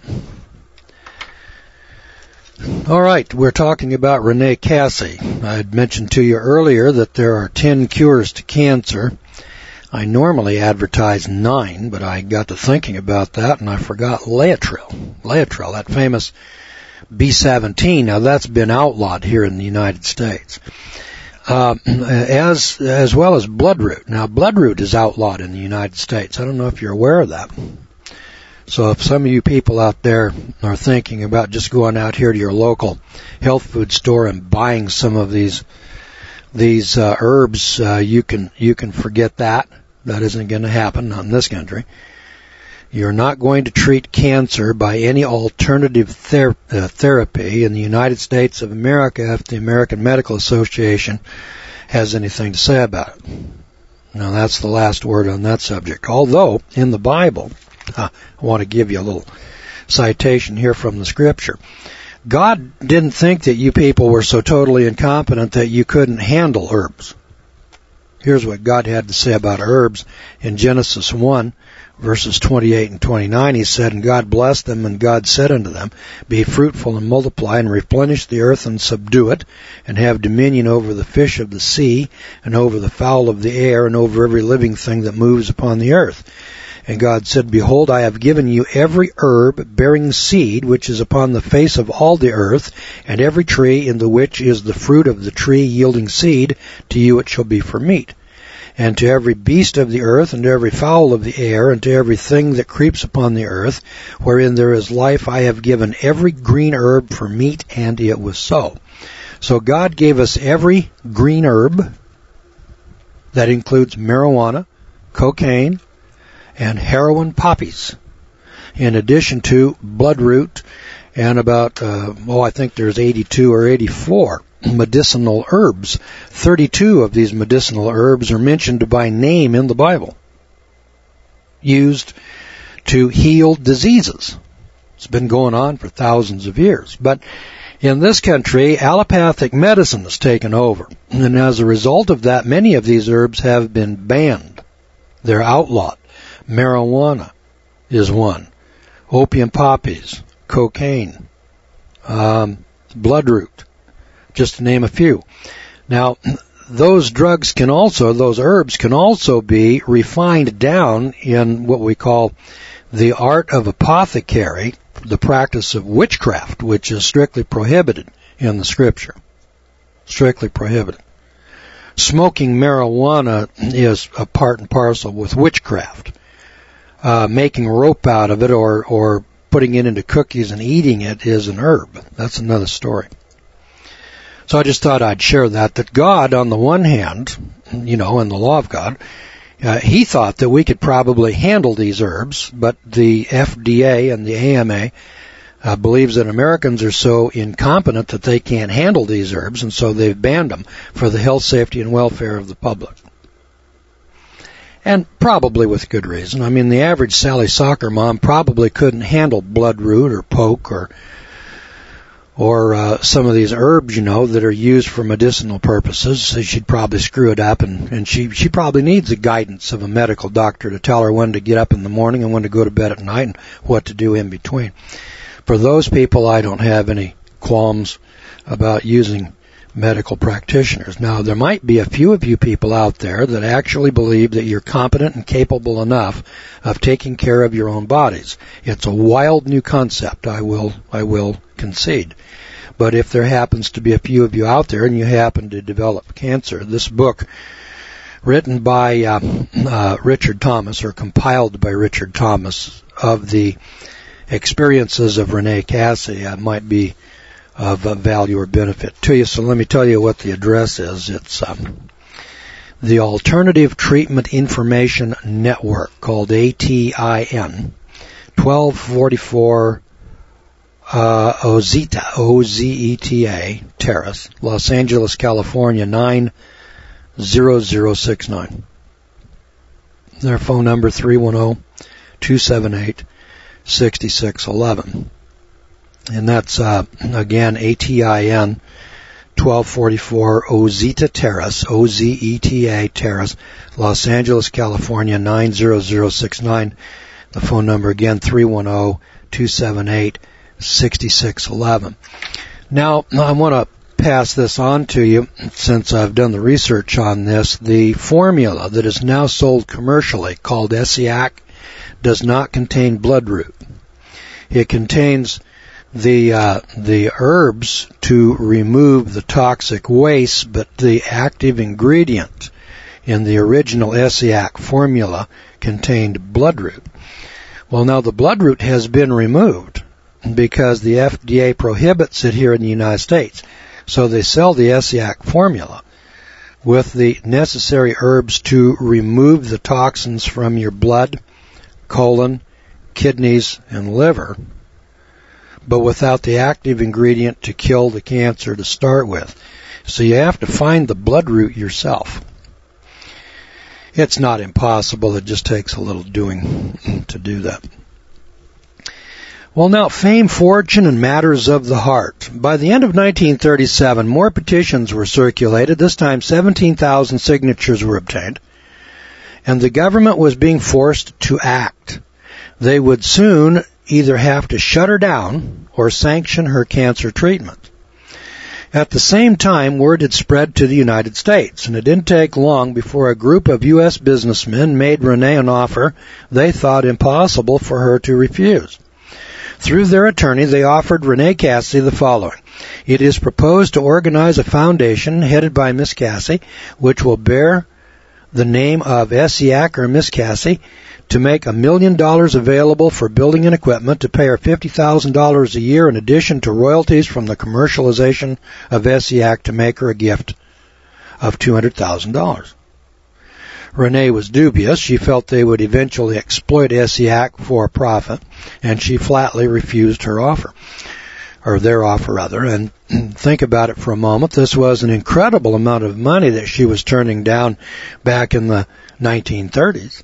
All right, we're talking about Renee Cassie. I had mentioned to you earlier that there are ten cures to cancer. I normally advertise nine, but I got to thinking about that, and I forgot Laetrile. Laetrile, that famous B seventeen. Now, that's been outlawed here in the United States, uh, as as well as Bloodroot. Now, Bloodroot is outlawed in the United States. I don't know if you're aware of that. So if some of you people out there are thinking about just going out here to your local health food store and buying some of these these uh, herbs, uh, you can you can forget that. That isn't going to happen, not in this country. You're not going to treat cancer by any alternative ther- uh, therapy in the United States of America if the American Medical Association has anything to say about it. Now, that's the last word on that subject. Although, in the Bible, uh, I want to give you a little citation here from the Scripture. God didn't think that you people were so totally incompetent that you couldn't handle herbs. Here's what God had to say about herbs in Genesis one, verses twenty-eight and twenty-nine. He said, "And God blessed them, and God said unto them, Be fruitful and multiply, and replenish the earth and subdue it, and have dominion over the fish of the sea, and over the fowl of the air, and over every living thing that moves upon the earth. And God said, Behold, I have given you every herb bearing seed which is upon the face of all the earth, and every tree in the which is the fruit of the tree yielding seed, to you it shall be for meat. And to every beast of the earth, and to every fowl of the air, and to every thing that creeps upon the earth, wherein there is life, I have given every green herb for meat, and it was so. So God gave us every green herb. That includes marijuana, cocaine, and heroin poppies, in addition to bloodroot and about, uh, oh, I think there's eighty-two or eighty-four medicinal herbs. thirty-two of these medicinal herbs are mentioned by name in the Bible, used to heal diseases. It's been going on for thousands of years. But in this country, allopathic medicine has taken over, and as a result of that, many of these herbs have been banned. They're outlawed. Marijuana is one. Opium poppies, cocaine, um, bloodroot, just to name a few. Now, those drugs can also, those herbs can also be refined down in what we call the art of apothecary, the practice of witchcraft, which is strictly prohibited in the Scripture. Strictly prohibited. Smoking marijuana is a part and parcel with witchcraft. Uh, making rope out of it or, or putting it into cookies and eating it is an herb. That's another story. So I just thought I'd share that, that God, on the one hand, you know, in the law of God, Uh, he thought that we could probably handle these herbs, but the F D A and the A M A uh, believes that Americans are so incompetent that they can't handle these herbs, and so they've banned them for the health, safety, and welfare of the public. And probably with good reason. I mean, the average Sally soccer mom probably couldn't handle bloodroot or poke or or uh, some of these herbs, you know, that are used for medicinal purposes. So she'd probably screw it up, and, and she, she probably needs the guidance of a medical doctor to tell her when to get up in the morning and when to go to bed at night and what to do in between. For those people, I don't have any qualms about using medical practitioners. Now, there might be a few of you people out there that actually believe that you're competent and capable enough of taking care of your own bodies. It's a wild new concept, I will, I will concede. But if there happens to be a few of you out there and you happen to develop cancer, this book, written by uh, uh, Richard Thomas, or compiled by Richard Thomas, of the experiences of Renee Cassie, uh, might be of uh, value or benefit to you. So let me tell you what the address is. It's um, the Alternative Treatment Information Network, called A T I N, twelve forty-four uh, Ozeta, O Z E T A, Terrace, Los Angeles, California, nine zero zero six nine. Their phone number, three one zero, two seven eight, six six one one. And that's, uh, again, A T I N, twelve forty-four Ozeta Terrace, O Z E T A Terrace, Los Angeles, California, nine zero zero six nine. The phone number, again, three one zero, two seven eight, six six one one. Now, I want to pass this on to you, since I've done the research on this. The formula that is now sold commercially, called Essiac, does not contain bloodroot. It contains the uh, the herbs to remove the toxic waste, but the active ingredient in the original Essiac formula contained bloodroot. Well, now the bloodroot has been removed because the F D A prohibits it here in the United States. So they sell the Essiac formula with the necessary herbs to remove the toxins from your blood, colon, kidneys, and liver, but without the active ingredient to kill the cancer to start with. So you have to find the bloodroot yourself. It's not impossible. It just takes a little doing to do that. Well, now, fame, fortune, and matters of the heart. By the end of nineteen thirty-seven, more petitions were circulated. This time, seventeen thousand signatures were obtained. And the government was being forced to act. They would soon either have to shut her down or sanction her cancer treatment. At the same time, word had spread to the United States, and it didn't take long before a group of U S businessmen made Renee an offer they thought impossible for her to refuse. Through their attorney, they offered Renee Cassie the following. It is proposed to organize a foundation headed by Miss Cassie, which will bear the name of S E A C or Miss Cassie, to make a million dollars available for building and equipment, to pay her fifty thousand dollars a year in addition to royalties from the commercialization of S E A C, to make her a gift of two hundred thousand dollars. Renee was dubious. She felt they would eventually exploit S E A C for a profit, and she flatly refused her offer, or their offer rather. And think about it for a moment. This was an incredible amount of money that she was turning down back in the nineteen thirties.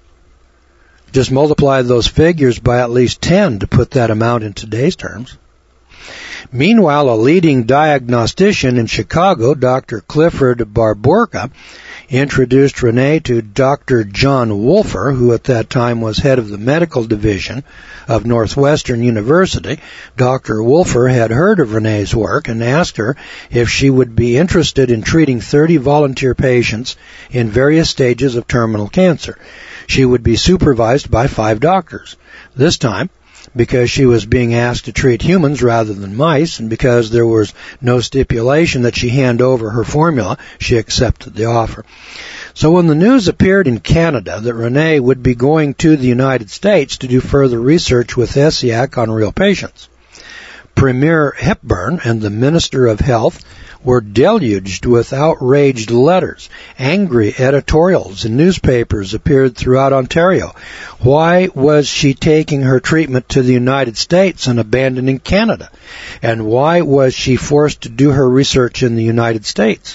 Just multiply those figures by at least ten to put that amount in today's terms. Meanwhile, a leading diagnostician in Chicago, Doctor Clifford Barborka, introduced Renee to Doctor John Wolfer, who at that time was head of the medical division of Northwestern University. Doctor Wolfer had heard of Renee's work and asked her if she would be interested in treating thirty volunteer patients in various stages of terminal cancer. She would be supervised by five doctors. This time, because she was being asked to treat humans rather than mice, and because there was no stipulation that she hand over her formula, she accepted the offer. So when the news appeared in Canada that Renee would be going to the United States to do further research with S E A C on real patients, Premier Hepburn and the Minister of Health were deluged with outraged letters. Angry editorials in newspapers appeared throughout Ontario. Why was she taking her treatment to the United States and abandoning Canada? And why was she forced to do her research in the United States?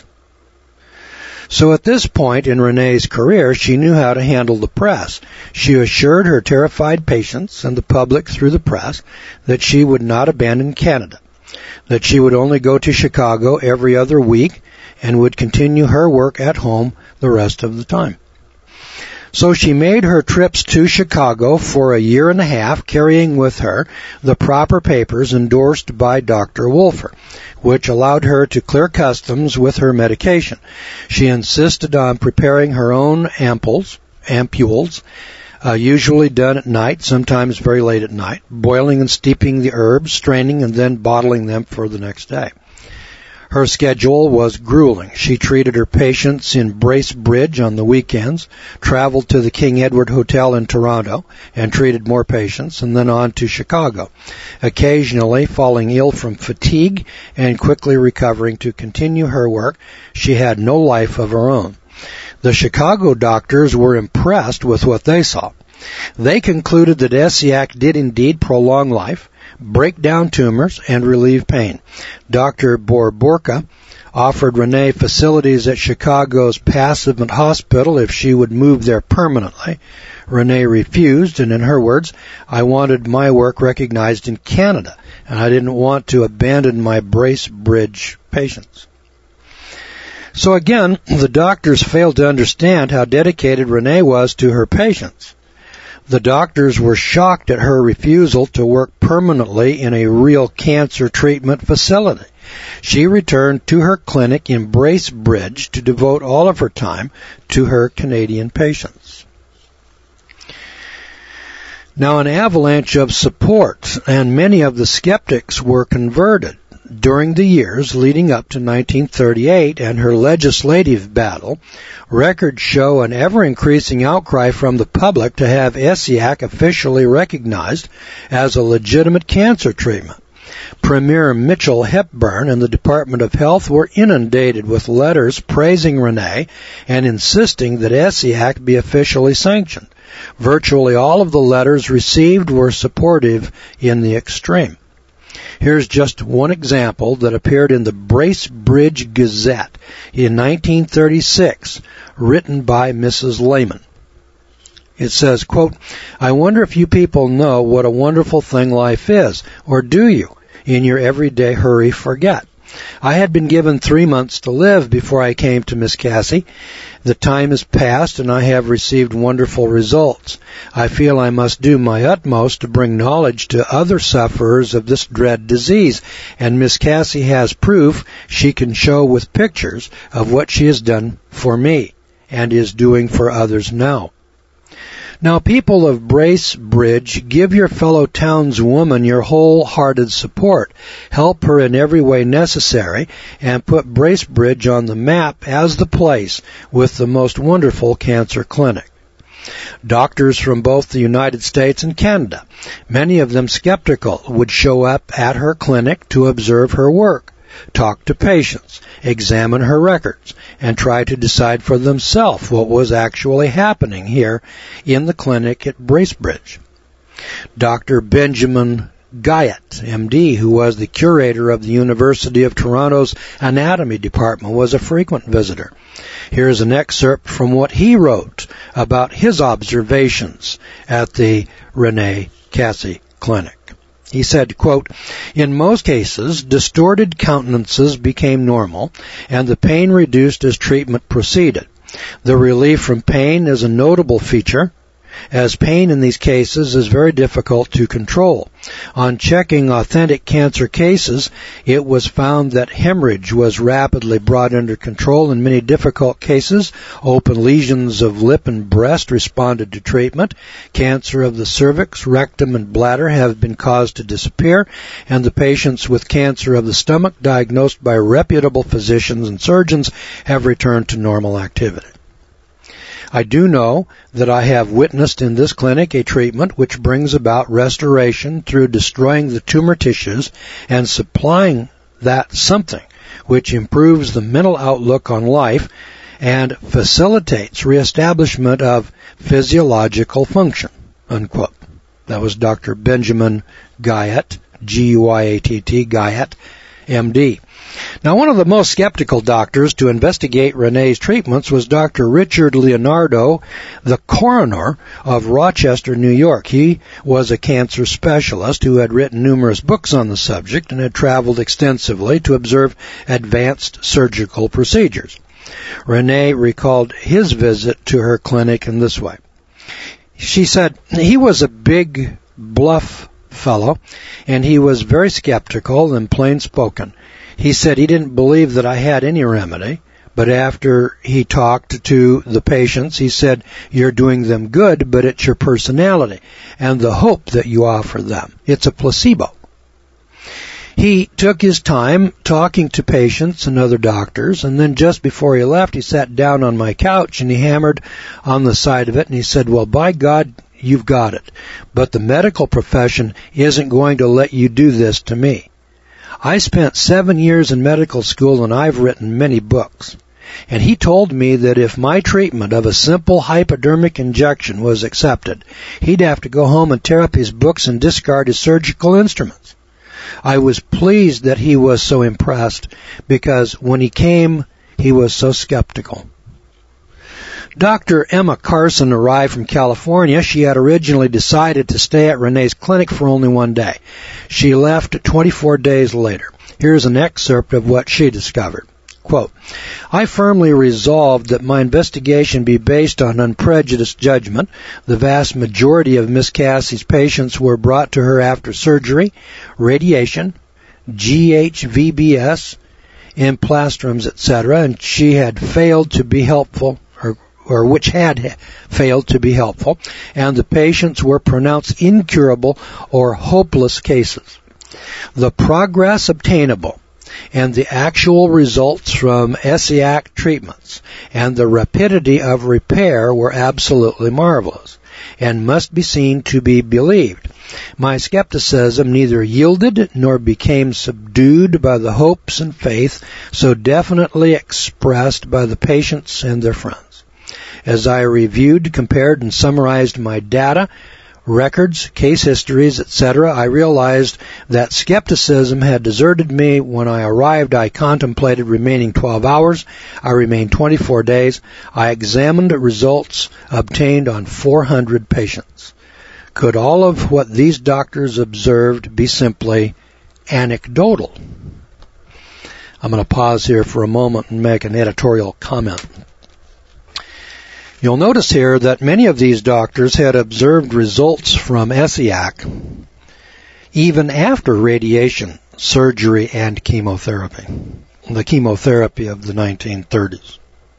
So at this point in Renee's career, she knew how to handle the press. She assured her terrified patients and the public through the press that she would not abandon Canada, that she would only go to Chicago every other week and would continue her work at home the rest of the time. So she made her trips to Chicago for a year and a half, carrying with her the proper papers endorsed by Doctor Wolfer, which allowed her to clear customs with her medication. She insisted on preparing her own ampules, ampules, Uh, usually done at night, sometimes very late at night, boiling and steeping the herbs, straining, and then bottling them for the next day. Her schedule was grueling. She treated her patients in Bracebridge on the weekends, traveled to the King Edward Hotel in Toronto, and treated more patients, and then on to Chicago, occasionally falling ill from fatigue and quickly recovering to continue her work. She had no life of her own. The Chicago doctors were impressed with what they saw. They concluded that S E A C did indeed prolong life, break down tumors, and relieve pain. Doctor Barborka offered Renee facilities at Chicago's Passivant Hospital if she would move there permanently. Renee refused, and in her words, "I wanted my work recognized in Canada, and I didn't want to abandon my Bracebridge patients." So again, the doctors failed to understand how dedicated Renee was to her patients. The doctors were shocked at her refusal to work permanently in a real cancer treatment facility. She returned to her clinic in Bracebridge to devote all of her time to her Canadian patients. Now, an avalanche of support and many of the skeptics were converted during the years leading up to nineteen thirty-eight and her legislative battle. Records show an ever-increasing outcry from the public to have S E A C officially recognized as a legitimate cancer treatment. Premier Mitchell Hepburn and the Department of Health were inundated with letters praising Renee and insisting that S E A C be officially sanctioned. Virtually all of the letters received were supportive in the extreme. Here's just one example that appeared in the Bracebridge Gazette in nineteen thirty-six, written by Missus Lehman. It says, quote, "I wonder if you people know what a wonderful thing life is, or do you, in your everyday hurry, forget? I had been given three months to live before I came to Miss Cassie. The time has passed, and I have received wonderful results. I feel I must do my utmost to bring knowledge to other sufferers of this dread disease, and Miss Cassie has proof she can show with pictures of what she has done for me and is doing for others now. Now, people of Bracebridge, give your fellow townswoman your wholehearted support. Help her in every way necessary, and put Bracebridge on the map as the place with the most wonderful cancer clinic. Doctors from both the United States and Canada, many of them skeptical, would show up at her clinic to observe her work, talk to patients, examine her records, and try to decide for themselves what was actually happening here in the clinic at Bracebridge. Doctor Benjamin Guyett, M D, who was the curator of the University of Toronto's anatomy department, was a frequent visitor. Here's an excerpt from what he wrote about his observations at the Renee Cassie Clinic. He said, quote, "In most cases, distorted countenances became normal, and the pain reduced as treatment proceeded. The relief from pain is a notable feature, as pain in these cases is very difficult to control. On checking authentic cancer cases, it was found that hemorrhage was rapidly brought under control in many difficult cases. Open lesions of lip and breast responded to treatment. Cancer of the cervix, rectum, and bladder have been caused to disappear, and the patients with cancer of the stomach, diagnosed by reputable physicians and surgeons, have returned to normal activity. I do know that I have witnessed in this clinic a treatment which brings about restoration through destroying the tumor tissues and supplying that something which improves the mental outlook on life and facilitates reestablishment of physiological function," unquote. That was Doctor Benjamin Guyett, G U I A T T, Guyett, M D. Now, one of the most skeptical doctors to investigate Renee's treatments was Doctor Richard Leonardo, the coroner of Rochester, New York. He was a cancer specialist who had written numerous books on the subject and had traveled extensively to observe advanced surgical procedures. Renee recalled his visit to her clinic in this way. She said, "He was a big, bluff fellow, and he was very skeptical and plain-spoken. He said he didn't believe that I had any remedy, but after he talked to the patients, he said, 'You're doing them good, but it's your personality and the hope that you offer them. It's a placebo.' He took his time talking to patients and other doctors, and then just before he left, he sat down on my couch and he hammered on the side of it, and he said, 'Well, by God, you've got it, but the medical profession isn't going to let you do this to me. I spent seven years in medical school and I've written many books.' And he told me that if my treatment of a simple hypodermic injection was accepted, he'd have to go home and tear up his books and discard his surgical instruments. I was pleased that he was so impressed, because when he came, he was so skeptical." Doctor Emma Carson arrived from California. She had originally decided to stay at Renee's clinic for only one day. She left twenty-four days later. Here's an excerpt of what she discovered. Quote, "I firmly resolved that my investigation be based on unprejudiced judgment. The vast majority of Miss Cassie's patients were brought to her after surgery, radiation, G H V B S, implastrums, et cetera, and she had failed to be helpful, or or which had failed to be helpful, and the patients were pronounced incurable or hopeless cases. The progress obtainable and the actual results from S E A C treatments and the rapidity of repair were absolutely marvelous and must be seen to be believed. My skepticism neither yielded nor became subdued by the hopes and faith so definitely expressed by the patients and their friends. As I reviewed, compared, and summarized my data, records, case histories, et cetera, I realized that skepticism had deserted me. When I arrived, I contemplated remaining twelve hours. I remained twenty-four days. I examined results obtained on four hundred patients. Could all of what these doctors observed be simply anecdotal? I'm going to pause here for a moment and make an editorial comment. You'll notice here that many of these doctors had observed results from ESSIAC even after radiation, surgery, and chemotherapy, the chemotherapy of the nineteen thirties.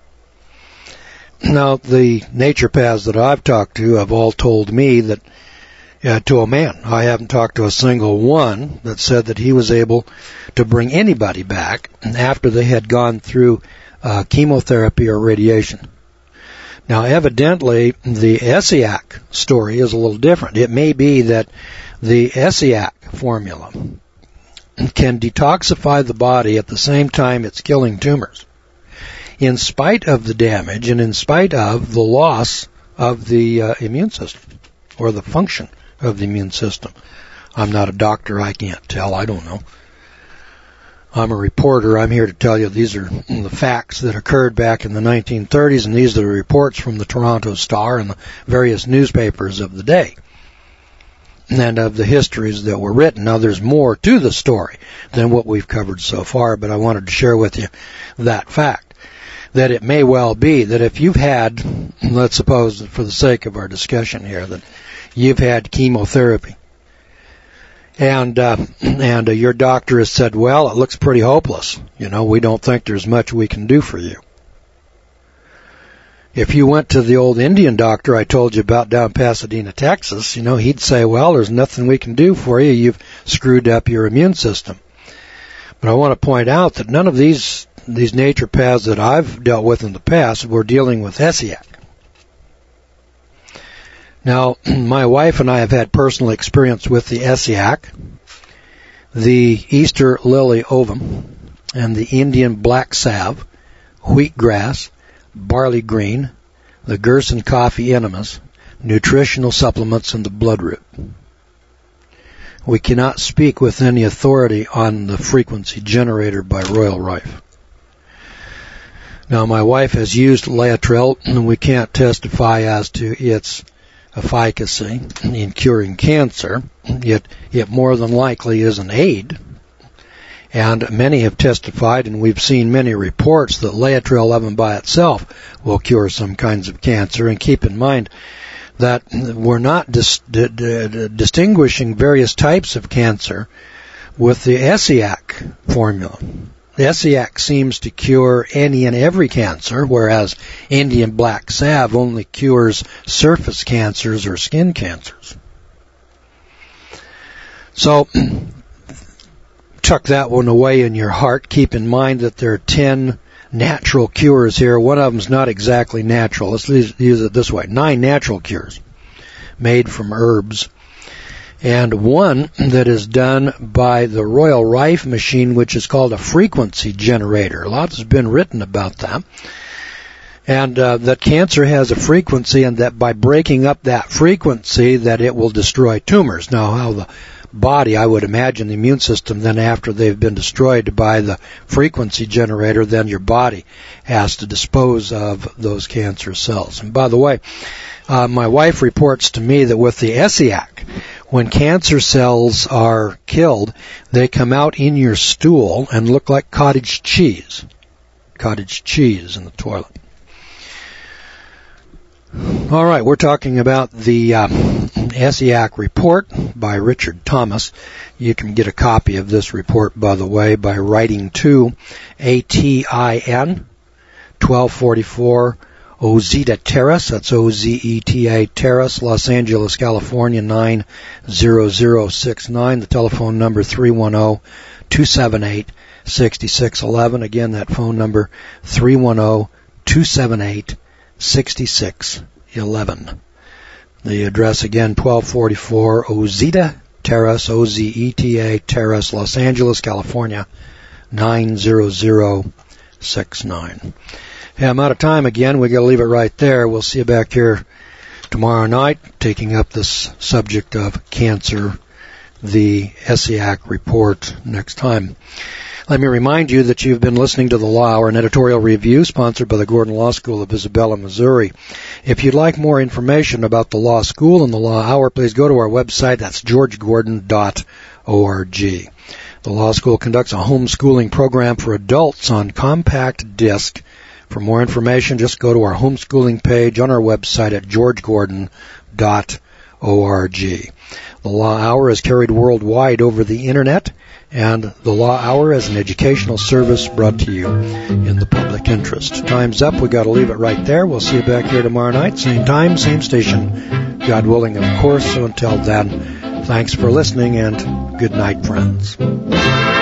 Now, the naturopaths that I've talked to have all told me that, uh, to a man, I haven't talked to a single one that said that he was able to bring anybody back after they had gone through uh, chemotherapy or radiation. Now, evidently, the ESSIAC story is a little different. It may be that the ESSIAC formula can detoxify the body at the same time it's killing tumors, in spite of the damage and in spite of the loss of the uh, immune system or the function of the immune system. I'm not a doctor. I can't tell. I don't know. I'm a reporter. I'm here to tell you these are the facts that occurred back in the nineteen thirties, and these are the reports from the Toronto Star and the various newspapers of the day and of the histories that were written. Now, there's more to the story than what we've covered so far, but I wanted to share with you that fact, that it may well be that if you've had, let's suppose for the sake of our discussion here, that you've had chemotherapy, and uh, and uh, your doctor has said, well, it looks pretty hopeless. You know, we don't think there's much we can do for you. If you went to the old Indian doctor I told you about down in Pasadena, Texas, you know, he'd say, well, there's nothing we can do for you. You've screwed up your immune system. But I want to point out that none of these these naturopaths that I've dealt with in the past were dealing with ESSIAC. Now, my wife and I have had personal experience with the ESSIAC, the Easter lily ovum, and the Indian black salve, wheatgrass, barley green, the Gerson coffee enemas, nutritional supplements, and the bloodroot. We cannot speak with any authority on the frequency generator by Royal Rife. Now, my wife has used Laetrile, and we can't testify as to its efficacy in curing cancer. It, it more than likely is an aid. And many have testified, and we've seen many reports, that Laetrile even by itself will cure some kinds of cancer. And keep in mind that we're not dis- d- d- distinguishing various types of cancer with the ESSIAC formula. The ESSIAC seems to cure any and every cancer, whereas Indian black salve only cures surface cancers or skin cancers. So, tuck that one away in your heart. Keep in mind that there are ten natural cures here. One of them is not exactly natural. Let's use it this way. Nine natural cures made from herbs. And one that is done by the Royal Rife machine, which is called a frequency generator. Lots has been written about that. And uh, that cancer has a frequency, and that by breaking up that frequency, that it will destroy tumors. Now, how the body, I would imagine the immune system, then after they've been destroyed by the frequency generator, then your body has to dispose of those cancer cells. And by the way, uh, my wife reports to me that with the ESSIAC, when cancer cells are killed, they come out in your stool and look like cottage cheese. Cottage cheese in the toilet. All right, we're talking about the uh, ESSIAC report by Richard Thomas. You can get a copy of this report, by the way, by writing to A T I N, twelve forty-four Ozeta Terrace. That's O Z E T A Terrace, Los Angeles, California, nine zero zero six nine. The telephone number three one zero, two seven eight, six six one one. Again, that phone number three one zero, two seven eight, six six one one. The address again, twelve forty-four Ozeta Terrace, O Z E T A Terrace, Los Angeles, California, nine zero zero six nine. Hey, I'm out of time again. We got to leave it right there. We'll see you back here tomorrow night, taking up this subject of cancer, the ESSIAC report next time. Let me remind you that you've been listening to the Law Hour, an editorial review sponsored by the Gordon Law School of Isabella, Missouri. If you'd like more information about the Law School and the Law Hour, please go to our website. That's george gordon dot org. The law school conducts a homeschooling program for adults on compact disc. For more information, just go to our homeschooling page on our website at george gordon dot org. The Law Hour is carried worldwide over the Internet, and the Law Hour is an educational service brought to you in the public interest. Time's up. We've got to leave it right there. We'll see you back here tomorrow night, same time, same station, God willing, of course. So until then, thanks for listening, and good night, friends.